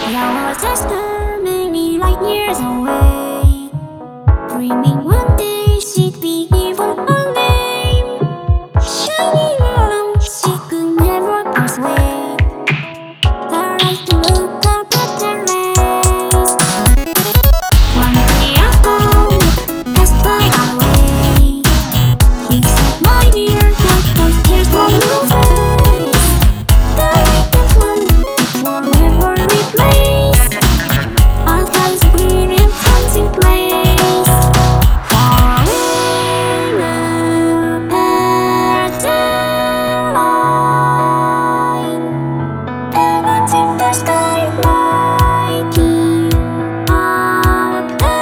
Your sister many light years away, dreaming one day she'd be given a name. Shining along, she could never persuade her eyes to look up at her race. One day a phone passed by our way. He said, "My dear, wipe those tears from your face. The latest one will never replace all those brilliant times in place." Falling apart the line, diamonds in the sky lighting up the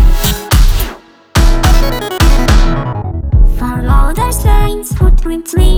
follow the signs, footprints lead